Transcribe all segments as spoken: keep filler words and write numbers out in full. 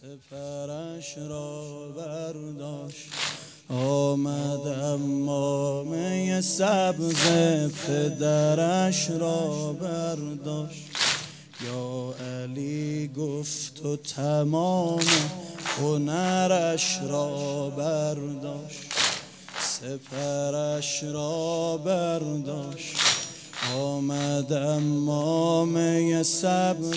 سپرش را برداشت آمد امامه سبز پدرش را برداشت. یا علی گفت و تمام هنرش را برداشت. سپرش را برداشت آمد امامه سبز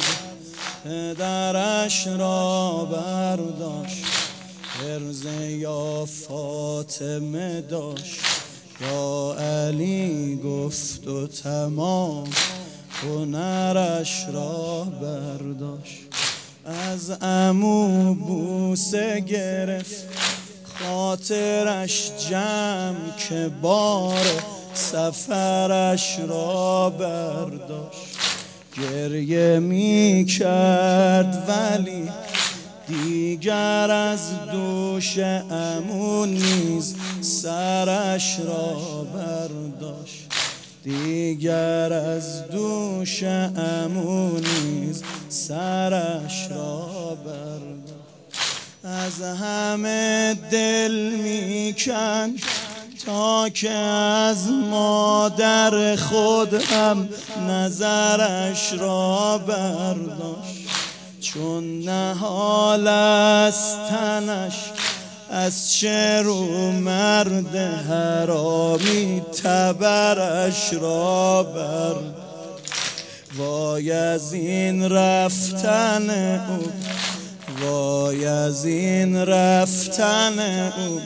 پدرش را برداشت. حرز یا فاطمه داشت یا علی گفت و تمام هنرش را برداشت. از عمو بوسه گرفت خاطرش جمع که بار سفرش را برداشت. گریه می کرد ولی دیگر از دوش عمو نیز سرش را برداشت. دیگر از دوش عمو نیز سرش را برداشت. از همه دل می کند تا که از مادر خود هم نظرش را برداشت. چون نهال از تنش از شروع مرد حرامی تبرش را برداشت. وای از این رفتن او، وای از این رفتن او،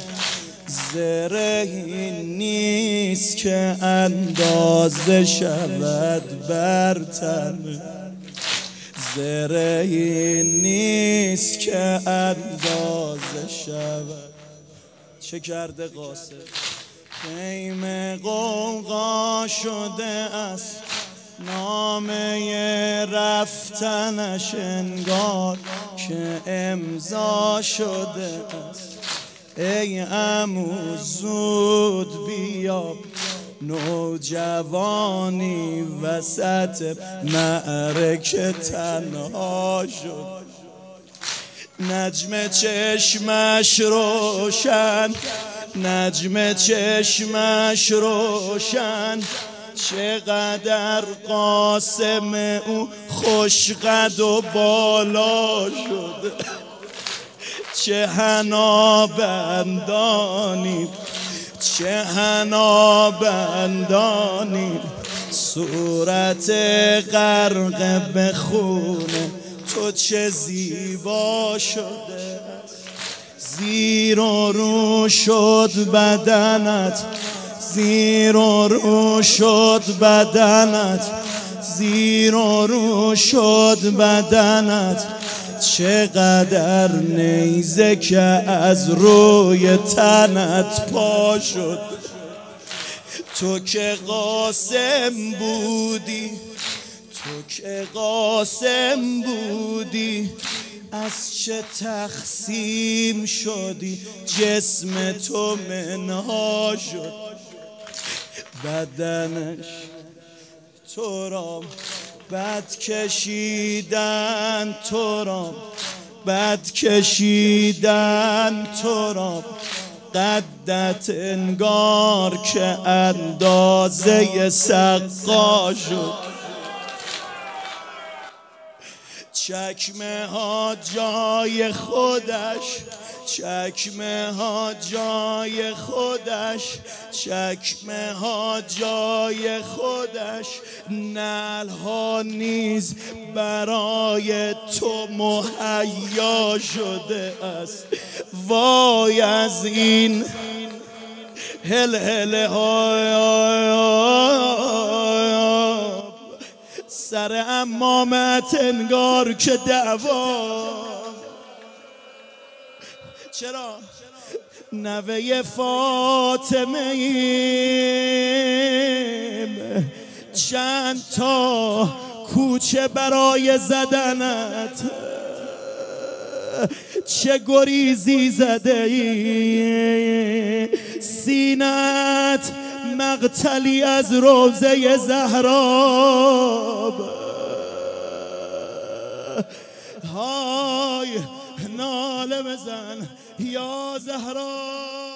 زرهی نیست که اندازه شود بر تن. زرهی نیست که اندازه شود. چه کرده قاصد؟ خیمه غوغا شده است نامه رفتنش انگار که امضا شده است. ای عمو زود بیا نوجوانی وسط معرکه تنها شد. نجم چشمش روشن، نجم چشمش روشن، چقدر قاسم او خوش قد و بالا شد. چه حنا بندانی، چه حنا بندانی، صورت غرق به خونه تو چه زیبا شده. زیر و رو شد بدنت، زیر و رو شد بدنت، زیر و رو شد بدنت. چقدر نیزه که از روی تنت پا شد. تو که قاسم بودی، تو که قاسم بودی، از چه تقسیم شدی جسم تو منها شد. بدنش تو را بد کشیدن، تو را بد کشیدن، تو را قدت انگار که اندازه سقا شد. چکمه ها جای خودش، چکمه ها جای خودش، چکمه ها جای خودش، نعل ها نیز برای تو مهیا شده است. وای از این هل هل های سر امامت انگار که دعوا. چرا؟ نوه فاطمه ایم، چند تا کوچه برای زدنت، چه گریزی زده ای. سینت مقتلی از روضه زهرا، های ناله بزن یا زهرا.